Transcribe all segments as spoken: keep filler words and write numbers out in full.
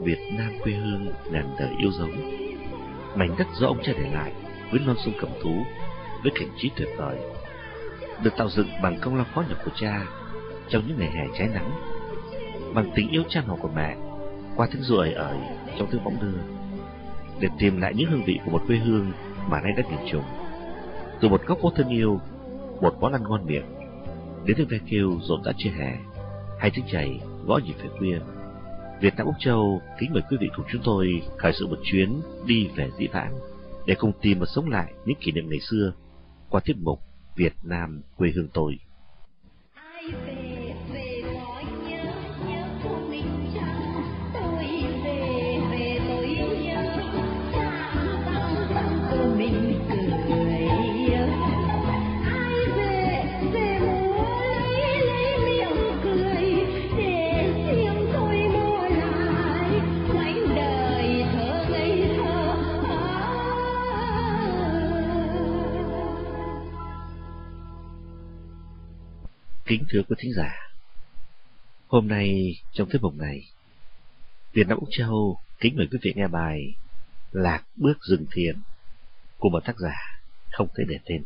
Việt Nam quê hương ngàn đời yêu dấu, mảnh đất do ông cha để lại với non sông Cẩm Tú, với cảnh trí tuyệt vời, được tạo dựng bằng công lao khó nhọc của cha trong những ngày hè trái nắng, bằng tình yêu chan hòa của mẹ qua tiếng ru ởi ởi trong tiếng bóng đưa, để tìm lại những hương vị của một quê hương mà nay đã nghìn trùng. Từ một góc phố thân yêu, một món ăn ngon miệng, đến tiếng ve kêu rộn rã chia hè, hay tiếng chày gõ nhịp về khuya, Việt Nam Úc Châu kính mời quý vị cùng chúng tôi khởi sự một chuyến đi về dĩ vãng để cùng tìm và sống lại những kỷ niệm ngày xưa qua tiết mục Việt Nam quê hương tôi. Kính thưa quý thính giả, hôm nay trong tiết mục này, Việt Nam Úc Châu kính mời quý vị nghe bài Lạc Bước Rừng Thiền của một tác giả không thể để tên.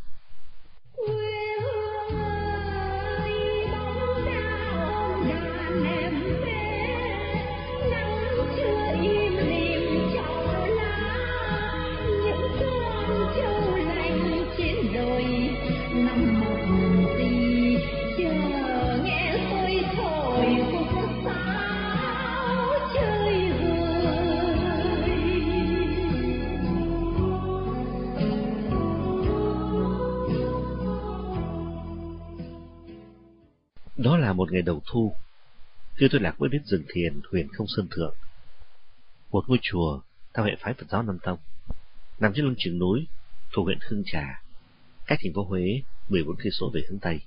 Đó là một ngày đầu thu, khi tôi lạc bước đến rừng thiền huyện Không Sơn Thượng, một ngôi chùa theo hệ phái Phật giáo Nam Tông, nằm trên lưng chừng núi thuộc huyện Hương Trà, cách thành phố Huế mười bốn cây số về hướng tây.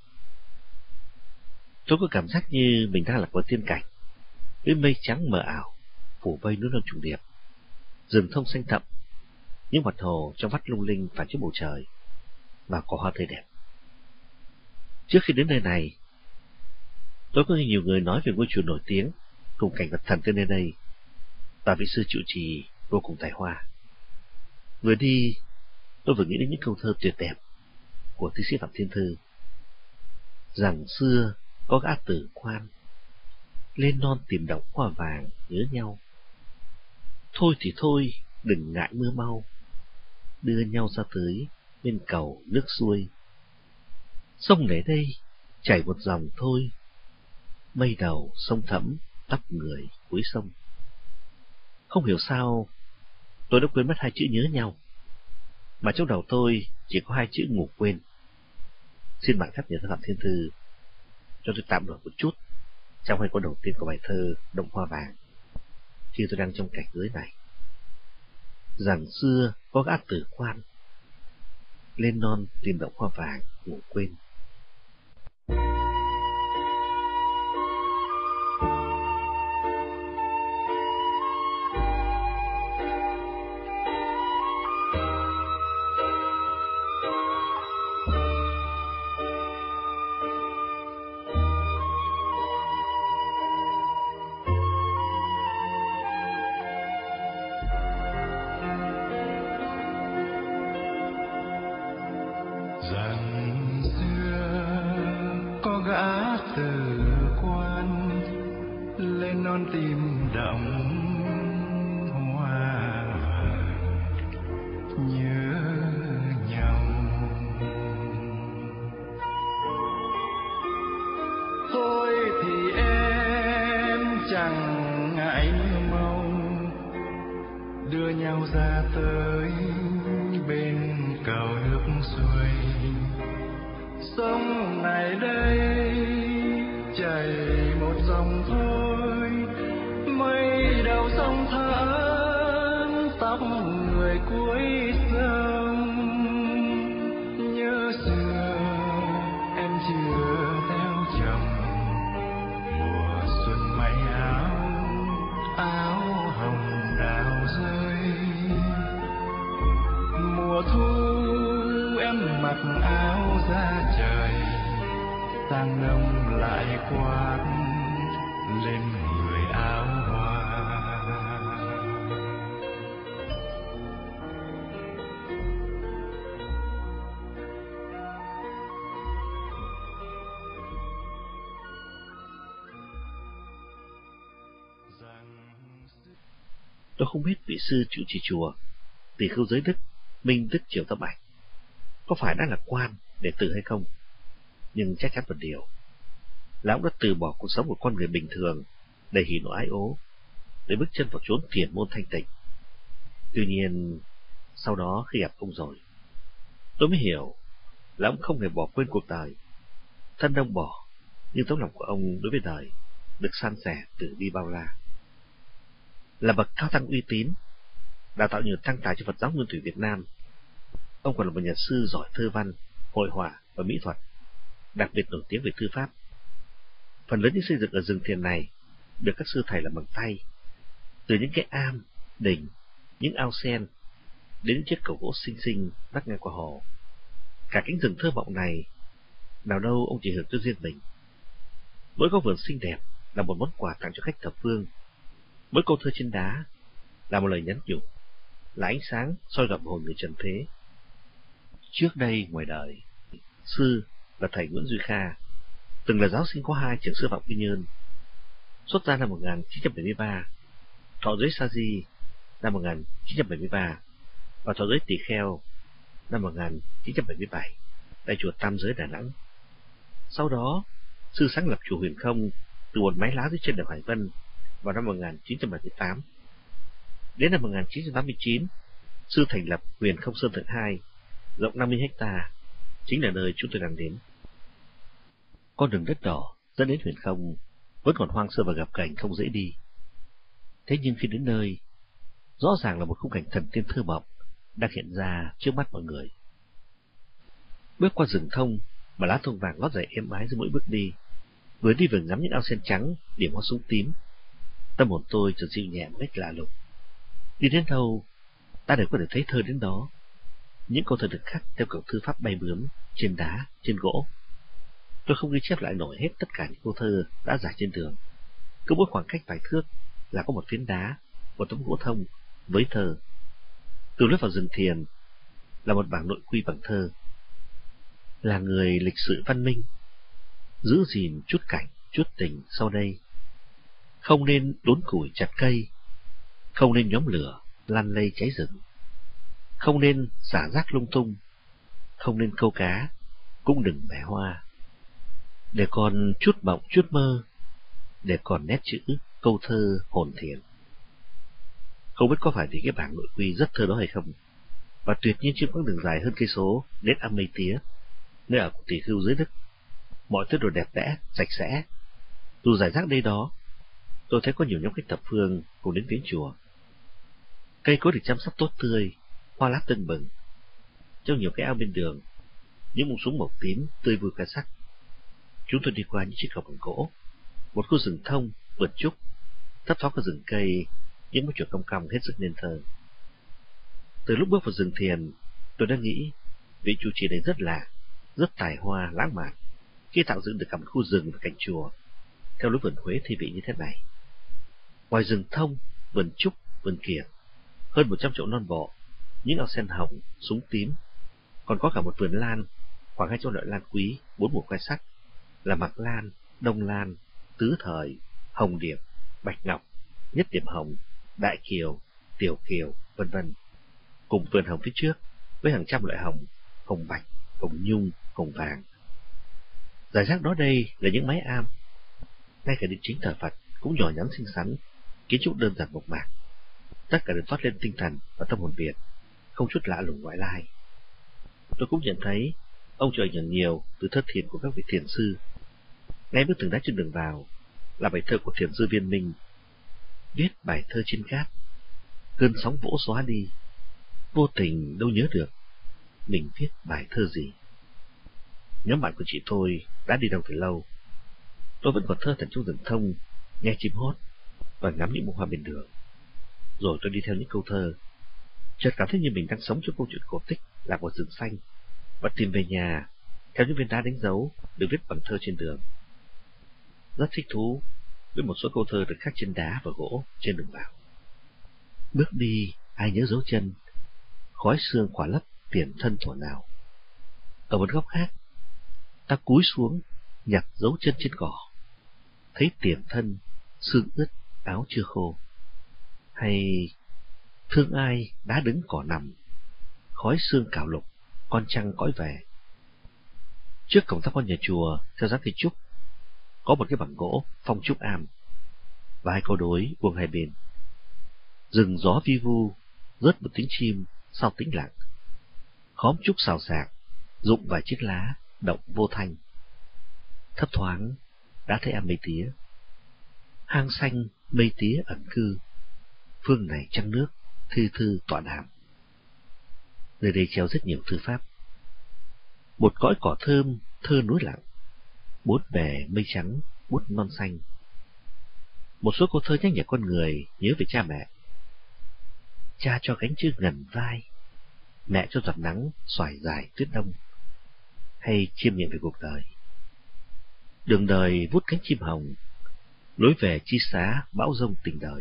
Tôi có cảm giác như mình đang lạc vào tiên cảnh, với mây trắng mờ ảo phủ vây núi non trùng điệp, rừng thông xanh thẳm, những mặt hồ trong vắt lung linh phản chiếu bầu trời và cỏ hoa tươi đẹp. Trước khi đến nơi này, tôi có nghe nhiều người nói về ngôi chùa nổi tiếng cùng cảnh vật thần tiên nơi đây và vị sư trụ trì vô cùng tài hoa. Vừa đi, tôi vừa nghĩ đến những câu thơ tuyệt đẹp của thi sĩ Phạm Thiên Thư, rằng xưa có gã tử quan lên non tìm đọng hoa vàng nhớ nhau. Thôi thì thôi, đừng ngại mưa mau, đưa nhau ra tới bên cầu nước xuôi. Sông để đây chảy một dòng thôi, mây đầu sông thẫm tóc người cuối sông. Không hiểu sao tôi đã quên mất hai chữ nhớ nhau, mà trong đầu tôi chỉ có hai chữ ngủ quên. Xin bạn phép nhờ Phạm Thiên Thư cho tôi tạm đổi một chút trong hai câu đầu tiên của bài thơ Động Hoa Vàng khi tôi đang trong cảnh giới này. Rằng xưa có gã tử quan lên non tìm động hoa vàng ngủ quên. Rằng xưa có gã tử quan lên non tìm đọng hoa vàng nhớ nhau. Thôi thì em chẳng ngại mong, đưa nhau ra tới bên cầu nước xuôi. Sông này đây chảy một dòng thôi, mây đầu sông thẳm tóc người cuối sông. Nhớ xưa em chưa theo chồng, mùa xuân may áo áo hồng đào rơi. Mùa thu em mặc áo da trời, sang đông lại quát lên người áo hoa. Tôi không biết vị sư trụ trì chùa Tỳ Khưu Giới Đức Minh Đức Triều Tâm Ảnh có phải đã là quan đệ tử hay không, nhưng chắc chắn một điều là ông đã từ bỏ cuộc sống của con người bình thường để hỉ nộ ái ố, để bước chân vào chốn thiền môn thanh tịnh. Tuy nhiên sau đó khi gặp ông rồi, tôi mới hiểu là ông không hề bỏ quên cuộc đời. Thân ông bỏ, nhưng tấm lòng của ông đối với đời được san sẻ từ bi bao la. Là bậc cao tăng uy tín, đào tạo nhiều tăng tài cho Phật giáo Nguyên Thủy Việt Nam, ông còn là một nhà sư giỏi thơ văn, hội họa và mỹ thuật, đặc biệt nổi tiếng về thư pháp. Phần lớn những xây dựng ở rừng thiền này được các sư thầy làm bằng tay, từ những cái am, đình, những ao sen đến những chiếc cầu gỗ xinh xinh vắt ngang qua hồ. Cả cánh rừng thơ mộng này, nào đâu ông chỉ hưởng cho riêng mình. Mỗi góc vườn xinh đẹp là một món quà tặng cho khách thập phương. Mỗi câu thơ trên đá là một lời nhắn nhủ, là ánh sáng soi rọi hồn người trần thế. Trước đây ngoài đời, sư là thầy Nguyễn Duy Kha, từng là giáo sinh khóa hai trường sư phạm Quy Nhơn. Xuất gia năm một nghìn chín trăm bảy mươi ba, thọ giới sa di năm một nghìn chín trăm bảy mươi ba và thọ giới tỳ kheo năm một nghìn chín trăm bảy mươi bảy tại chùa Tam Giới Đà Nẵng. Sau đó, sư sáng lập chùa Huyền Không từ một mái lá dưới chân đèo Hải Vân vào năm một nghìn chín trăm bảy mươi tám. Đến năm một nghìn chín trăm tám mươi chín, sư thành lập Huyền Không Sơn Thượng hai, rộng năm mươi héc ta, chính là nơi chúng tôi đang đến. Con đường đất đỏ dẫn đến Huyền Không vẫn còn hoang sơ và gập ghềnh không dễ đi. Thế nhưng khi đến nơi, rõ ràng là một khung cảnh thần tiên thơ mộng đang hiện ra trước mắt mọi người. Bước qua rừng thông mà lá thông vàng lót dày êm ái dưới mỗi bước đi, vừa đi vừa ngắm những ao sen trắng điểm hoa súng tím, tâm hồn tôi chợt dịu nhẹ một cách lạ lùng. Đi đến đâu, ta đều có thể thấy thơ đến đó. Những câu thơ được khắc theo kiểu thư pháp bay bướm trên đá, trên gỗ. Tôi không ghi chép lại nổi hết tất cả những câu thơ đã rải trên đường. Cứ mỗi khoảng cách vài thước là có một phiến đá, một tấm gỗ thông với thơ. Từ lúc vào rừng thiền là một bảng nội quy bằng thơ. Là người lịch sự văn minh, giữ gìn chút cảnh, chút tình sau đây. Không nên đốn củi chặt cây, không nên nhóm lửa lăn lây cháy rừng, không nên xả rác lung tung, không nên câu cá, cũng đừng bẻ hoa. Để còn chút mộng chút mơ, để còn nét chữ câu thơ hồn thiền. Không biết có phải vì cái bảng nội quy rất thơ đó hay không, và tuyệt nhiên trên quãng đường dài hơn cây số đến Am Mây Tía, nơi ở của Tỳ Khưu Giới Đức, mọi thứ đồ đẹp đẽ, sạch sẽ. Dù giải rác đây đó, tôi thấy có nhiều nhóm khách thập phương cùng đến viếng chùa. Cây cối được chăm sóc tốt tươi, hoa lá tưng bừng. Trong nhiều cái ao bên đường, những mùng súng màu tím tươi vui khoe sắc. Chúng tôi đi qua những chiếc cầu bằng gỗ, một khu rừng thông, vườn trúc, thấp thoáng có rừng cây, những mái chùa cong cong hết sức nên thơ. Từ lúc bước vào rừng thiền, tôi đã nghĩ vị trụ trì này rất lạ, rất tài hoa, lãng mạn khi tạo dựng được cả một khu rừng và cạnh chùa theo lối vườn Huế thi vị như thế này. Ngoài rừng thông, vườn trúc, vườn kiểng, hơn một trăm chậu non bộ, những ao sen hồng, súng tím, còn có cả một vườn lan, khoảng hai trăm loại lan quý, bốn mùa khoe sắc, là Mạc Lan, Đông Lan, Tứ Thời, Hồng Điệp, Bạch Ngọc, Nhất Điểm Hồng, Đại Kiều, Tiểu Kiều, vân vân. Cùng vườn hồng phía trước với hàng trăm loại hồng, hồng bạch, hồng nhung, hồng vàng. Giải rác đó đây là những mái am, ngay cả điện chính thờ Phật cũng nhỏ nhắn xinh xắn, kiến trúc đơn giản mộc mạc. Tất cả đều toát lên tinh thần và tâm hồn Việt, không chút lạ lùng ngoại lai. Tôi cũng nhận thấy ông chịu ảnh hưởng nhiều từ thơ thiền của các vị thiền sư. Ngay bước từng đá trên đường vào là bài thơ của thiền sư Viên Minh, viết bài thơ trên cát, cơn sóng vỗ xóa đi, vô tình đâu nhớ được mình viết bài thơ gì. Nhóm bạn của chị tôi đã đi đâu từ lâu. Tôi vẫn còn thơ thẩn trong rừng thông, nghe chim hót và ngắm những bông hoa bên đường. Rồi tôi đi theo những câu thơ, chợt cảm thấy như mình đang sống trong câu chuyện cổ tích Lạc vào rừng xanh, và tìm về nhà theo những viên đá đánh dấu được viết bằng thơ trên đường. Rất thích thú với một số câu thơ được khắc trên đá và gỗ trên đường vào. Bước đi ai nhớ dấu chân, khói sương khỏa lấp tiền thân thuở nào. Ở một góc khác, ta cúi xuống nhặt dấu chân trên cỏ, thấy tiền thân xương ướt áo chưa khô. Hay Thương ai đá đứng cỏ nằm, khói sương cào lục, con trăng cõi về. Trước cổng tháp con nhà chùa theo dáng cây trúc có một cái bảng gỗ phong trúc am và hai câu đối buông hai bên. Rừng gió vi vu, rớt một tiếng chim sau tĩnh lặng. Khóm trúc xào xạc, rụng vài chiếc lá động vô thanh. Thấp thoáng đã thấy am mây tía. Hang xanh mây tía ẩn cư, phương này trăng nước thư thư tọa đàm. Nơi đây treo rất nhiều thư pháp. Một cõi cỏ thơm thơ núi lặng, bốn bề mây trắng bút non xanh. Một số câu thơ nhắc nhở con người nhớ về cha mẹ. Cha cho gánh chữ ngần vai, mẹ cho giọt nắng xoải dài tuyết đông, hay chiêm nghiệm về cuộc đời. Đường đời vút cánh chim hồng, lối về chi xá bão giông tình đời.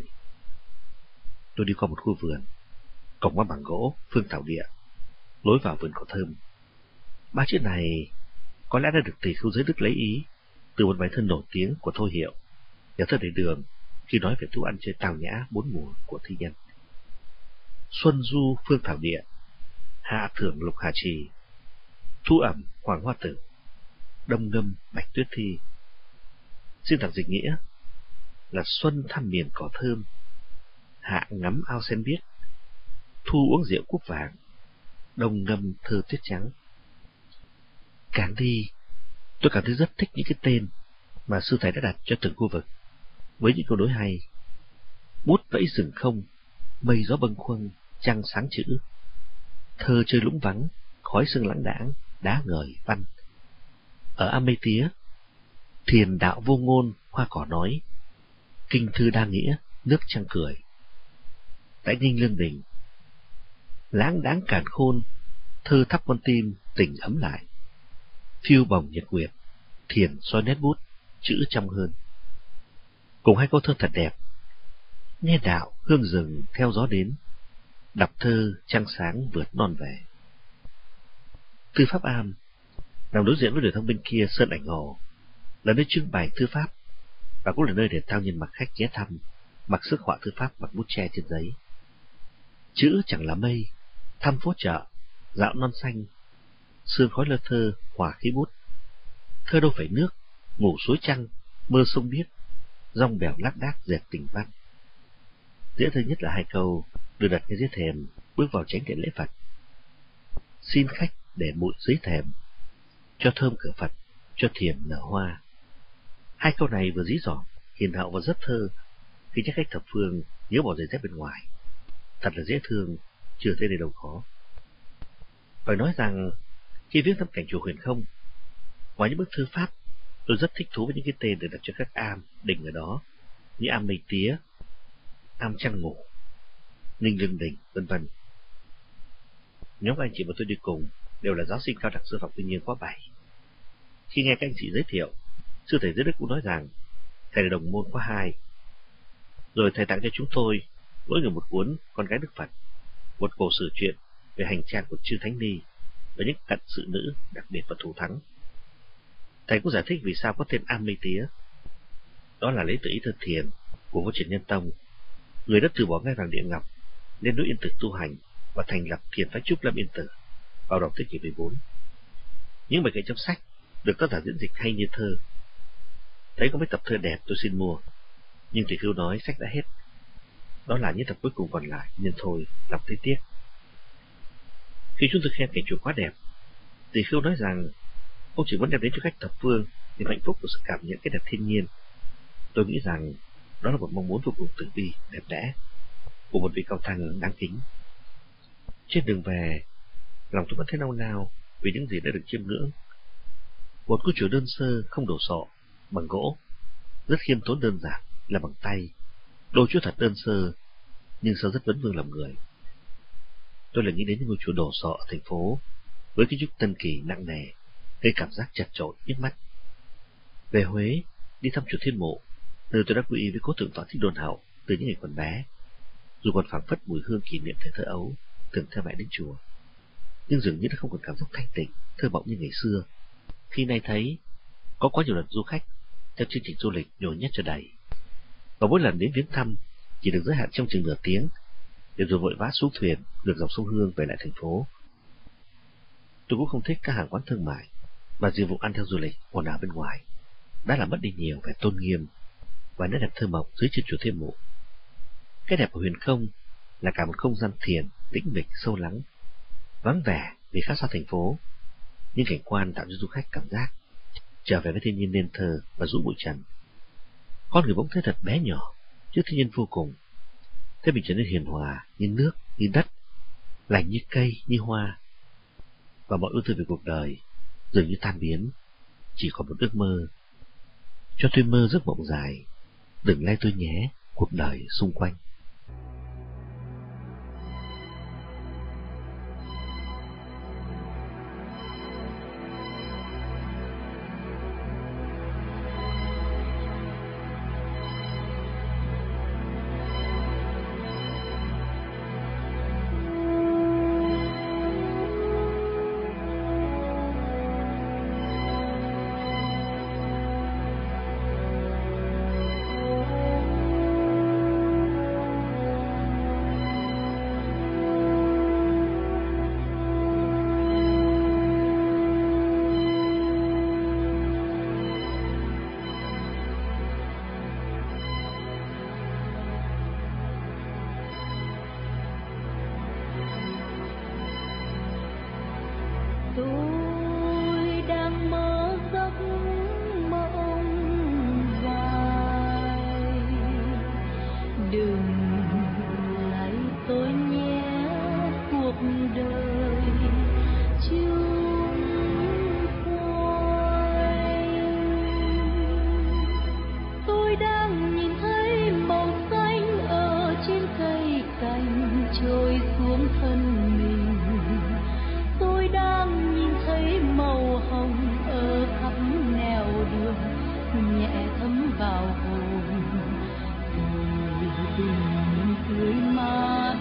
Tôi đi qua một khu vườn, cổng qua bảng gỗ phương thảo địa, lối vào vườn cỏ thơm. Ba chữ này có lẽ đã được tỷ khưu giới Đức lấy ý từ một bài thơ nổi tiếng của Thôi Hiệu, nhà thơ Đại Đường, khi nói về thú ăn chơi tào nhã bốn mùa của thi nhân. Xuân du phương thảo địa, hạ thưởng lục hà trì, thu ẩm hoàng hoa tử, đông ngâm bạch tuyết thi. Xin tạm dịch nghĩa là xuân thăm miền cỏ thơm, hạ ngắm ao sen biếc, thu uống rượu cúc vàng, đông ngâm thơ tuyết trắng. Càng đi, tôi cảm thấy rất thích những cái tên mà sư thầy đã đặt cho từng khu vực, với những câu đối hay. Bút vẫy rừng không, mây gió bâng khuâng, trăng sáng chữ. Thơ chơi lũng vắng, khói sương lãng đãng, đá ngời văn. Ở am mây tía, thiền đạo vô ngôn, hoa cỏ nói, kinh thư đa nghĩa, nước trăng cười. Tại Nghinh Lương Đình, lãng đãng càn khôn, thơ thắp con tim tình ấm lại. Phiêu bồng nhật nguyệt, thiền soi nét bút, chữ trong hơn. Cùng hai câu thơ thật đẹp. Nghe đạo hương rừng theo gió đến, đọc thơ trăng sáng vượt non về. Thư pháp am nằm đối diện với đường thông bên kia Sơn Ảnh Hồ, là nơi trưng bày thư pháp và cũng là nơi để thao nhân mặc khách ghé thăm, mặc sức họa thư pháp bằng bút tre trên giấy. Chữ chẳng là mây, thăm phố chợ, dạo non xanh, sương khói lơ thơ hòa khí bút. Thơ đâu phải nước, ngủ suối trăng, mơ sông biếc, dòng bèo lác đác dệt tình văn. Dễ thơ nhất là hai câu được đặt ngay dưới thềm bước vào chánh điện lễ Phật. Xin khách để bụi dưới thềm, cho thơm cửa Phật, cho thiền nở hoa. Hai câu này vừa dí dỏm, hiền hậu và rất thơ khi nhắc khách thập phương nhớ bỏ giày dép bên ngoài. Thật là dễ thương, chưa thấy đây đâu khó. Phải nói rằng khi viết thăm cảnh chùa Huyền Không, ngoài những bức thư pháp, tôi rất thích thú với những cái tên được đặt cho các am, đình ở đó, như am Mây Tía, am Trăng Ngủ, Nghinh Lương Đình, vân vân. Nhóm anh chị mà tôi đi cùng đều là giáo sinh cao đẳng sư phạm Quy Nhơn khóa bảy. Khi nghe các anh chị giới thiệu, sư thầy Giới Đức cũng nói rằng thầy là đồng môn khóa hai. Rồi thầy tặng cho chúng tôi mỗi người một cuốn Con Gái Đức Phật, một cổ sử truyện về hành trang của Chư Thánh Ni và những cận sự nữ đặc biệt và thủ thắng. Thầy cũng giải thích vì sao có tên am Mây Tía. Đó là lấy từ ý thơ thiền của Vua Trần Nhân Tông, người đã từ bỏ ngai vàng địa ngọc lên núi Yên Tử tu hành và thành lập thiền phái Trúc Lâm Yên Tử vào đầu thế kỷ mười bốn. Những bài kệ trong sách được tác giả diễn dịch hay như thơ. Thấy có mấy tập thơ đẹp tôi xin mua, nhưng thầy Khưu nói sách đã hết. Đó là những tập cuối cùng còn lại, nên thôi lòng thấy tiếc. Khi chúng tôi khen cảnh chùa quá đẹp, thầy Khưu nói rằng ông chỉ muốn đem đến cho khách thập phương niềm hạnh phúc của sự cảm nhận cái đẹp thiên nhiên. Tôi nghĩ rằng đó là một mong muốn vô cùng tử bi, đẹp đẽ của một vị cao tăng đáng kính. Trên đường về, lòng tôi vẫn thấy nao nao vì những gì đã được chiêm ngưỡng. Một ngôi chùa đơn sơ không đồ sộ, bằng gỗ, rất khiêm tốn đơn giản, là bằng tay. Đôi chút thật đơn sơ, nhưng sao rất vấn vương lòng người. Tôi lại nghĩ đến những ngôi chùa đồ sộ ở thành phố với kiến trúc tân kỳ nặng nề, gây cảm giác chật chội nhức mắt. Về Huế, đi thăm chùa Thiên Mộ, nơi tôi đã quy y với cố thượng tọa Thích Đôn Hậu từ những ngày còn bé, dù còn phảng phất mùi hương kỷ niệm thời thơ ấu từng theo mẹ đến chùa, nhưng dường như đã không còn cảm giác thanh tịnh, thơ mộng như ngày xưa. Khi nay thấy có quá nhiều lần du khách theo chương trình du lịch nhồi nhét cho đầy, và mỗi lần đến viếng thăm chỉ được giới hạn trong chừng nửa tiếng, để rồi vội vã xuống thuyền ngược dòng sông Hương về lại thành phố. Tôi cũng không thích các hàng quán thương mại và dịch vụ ăn theo du lịch ồn ào bên ngoài, đã làm mất đi nhiều vẻ tôn nghiêm và nét đẹp thơ mộng dưới chân chùa Thiên Mụ. Cái đẹp của huyền không là cả một không gian thiền, tĩnh mịch, sâu lắng, vắng vẻ vì khác xa thành phố. Nhưng cảnh quan tạo cho du khách cảm giác trở về với thiên nhiên nên thơ và rũ bụi trần. Con người bỗng thấy thật bé nhỏ trước thiên nhiên vô cùng, thế mình trở nên hiền hòa như nước, như đất, lành như cây, như hoa, và mọi ưu tư về cuộc đời dường như tan biến, chỉ còn một ước mơ. Cho tôi mơ giấc mộng dài, đừng lay tôi nhé cuộc đời xung quanh. Tôi đang mơ giấc mộng dài, đừng lấy tôi nhé cuộc đời chung quanh. Tôi đang nhìn thấy màu xanh ở trên cây cành trôi xuống thân mình. Tôi đang nhìn thấy màu hồng ở khắp nẻo đường nhẹ thấm vào hồn. Tôi đừng tươi mát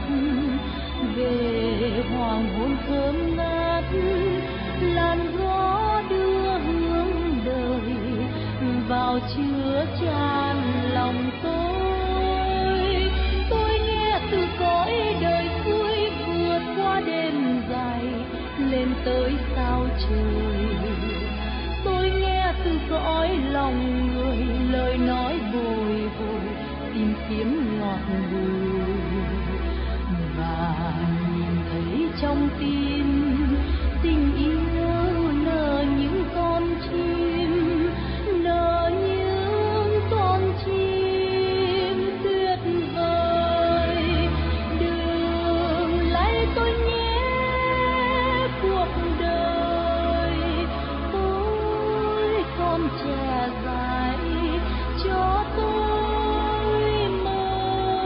về hoàng hôn thơm ngát, làn gió đưa hướng đời vào chứa chan lòng tôi. Tôi nghe từ cõi đời vui vượt qua đêm dài lên tới sao trời. Tôi nghe từ cõi lòng người lời nói bồi hồi tìm kiếm ngọt bùi, và nhìn thấy trong tim tình yêu nở những con chim, nở những con chim tuyệt vời. Đừng lấy tôi nhé cuộc đời, tôi còn trẻ dài, cho tôi mơ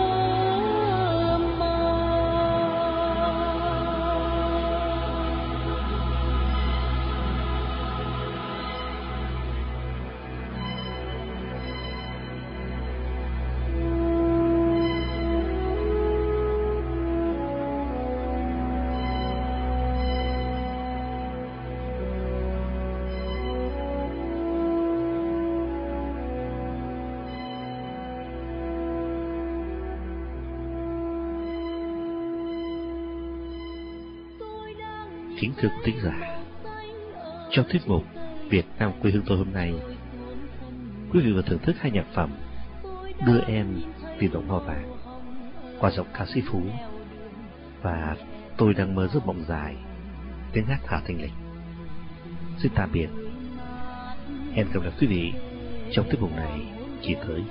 Kính thưa quý thính giả, trong tiết mục Việt Nam quê hương tôi hôm nay, quý vị vừa thưởng thức hai nhạc phẩm Đưa Em Vì Đồng Hoa Vàng qua giọng ca sĩ Phú và Tôi Đang Mơ Giấc Mộng Dài tiếng hát Hà Thanh Lịch. Xin tạm biệt, hẹn gặp lại quý vị trong tiết mục này kỳ tới.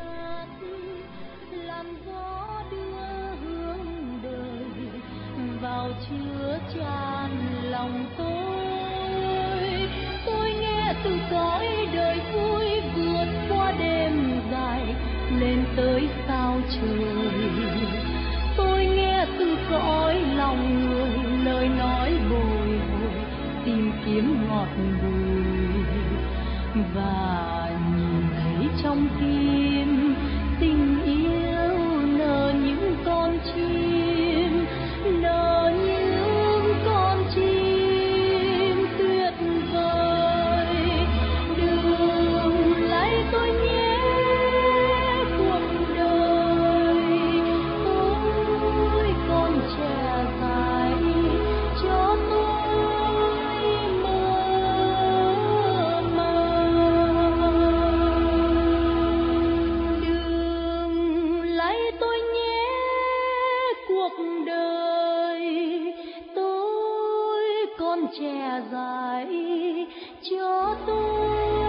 Vào chứa chan lòng tôi. Tôi nghe từ cõi đời vui vượt qua đêm dài lên tới sao trời. Tôi nghe từ cõi lòng người lời nói bồi hồi tìm kiếm ngọt bùi, và nhìn thấy trong tim tình yêu nở những con chim, nở những con chim tuyệt vời. Đừng lấy tôi nhé cuộc đời, tôi còn dài cho tôi.